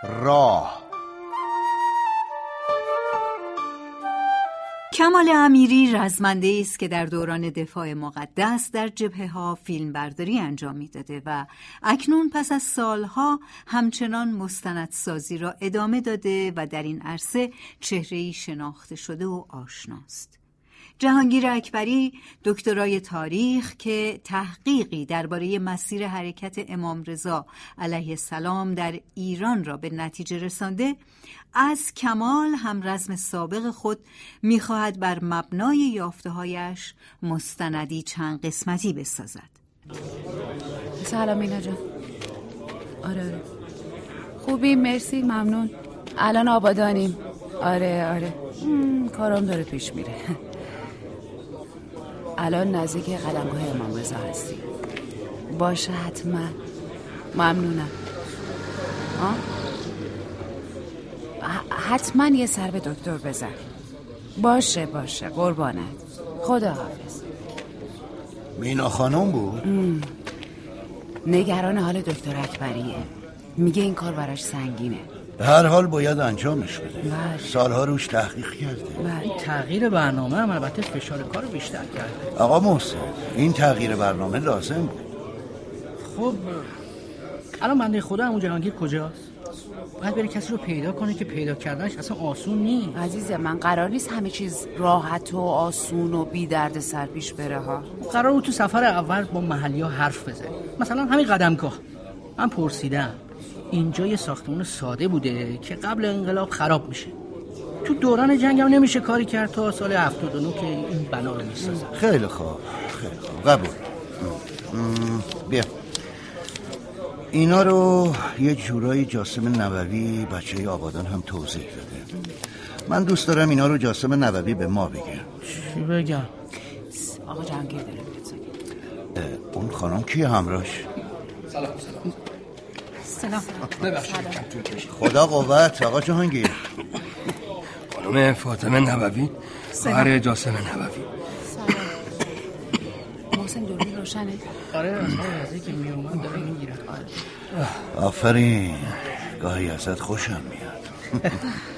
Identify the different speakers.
Speaker 1: راه.
Speaker 2: کمال امیری رزمنده است که در دوران دفاع مقدس در جبهه‌ها فیلمبرداری انجام می‌داده و اکنون پس از سالها همچنان مستندسازی را ادامه داده و در این عرصه چهره‌ای شناخته شده و آشناست. جهانگیر اکبری دکترای تاریخ که تحقیقی درباره مسیر حرکت امام رضا علیه السلام در ایران را به نتیجه رسانده، از کمال همرزم سابق خود می‌خواهد بر مبنای یافته‌هایش مستندی چند قسمتی بسازد.
Speaker 3: سلام مینا جان. آره خوبی، مرسی، ممنون. الان آبادانیم. آره کارم داره پیش میره. الان نزدیک قلمگاه امام رضا هستی. باشه حتما. ممنونم. حتما یه سر به دکتر بزن. باشه قربانت. خدا حافظ.
Speaker 1: مینا خانم بود؟
Speaker 3: نگران حال دکتر اکبریه. میگه این کار براش سنگینه.
Speaker 1: به هر حال باید انجامش بده.
Speaker 3: بله.
Speaker 1: سالها روش تحقیق کرده.
Speaker 3: بله.
Speaker 4: تغییر برنامه هم البته فشار کار رو بیشتر کرده.
Speaker 1: آقا محسن، این تغییر برنامه لازم بود.
Speaker 4: خب الان بنده خدا همون جهانگیر کجاست؟ باید بری کسی رو پیدا کنه که پیدا کردنش اصلا آسون نیست.
Speaker 3: عزیز من، قرار نیست همه چیز راحت و آسون و بی درد سر پیش بره ها.
Speaker 4: قرار بود تو سفر اول با محلی‌ها حرف بزنی. مثلا همین قدمگاه. من پرسیدم اینجا یه ساختمان ساده بوده که قبل انقلاب خراب میشه. تو دوران جنگ هم نمیشه کاری کرد تا سال 79 که این بنا رو میسازن.
Speaker 1: خیلی خوب قبول. بیا اینا رو یه جورایی جاسم نووی بچه آبادان هم توضیح داده. من دوست دارم اینا رو جاسم نووی به ما بگه.
Speaker 4: چی بگم؟
Speaker 3: آقا جهانگیر داره میاد.
Speaker 1: اون خانم کیه همراهش؟
Speaker 3: سلام.
Speaker 5: ببخشید.
Speaker 1: خدا قوت. آقا جهانگیر.
Speaker 5: خانم فاطمه نووی، خواهر جاسم نووی.
Speaker 3: سلام. محسن دوربین روشنه؟
Speaker 4: آره از هر که می اومد داره میگیره.
Speaker 1: آفرین، گاهی ازت خوشم میاد.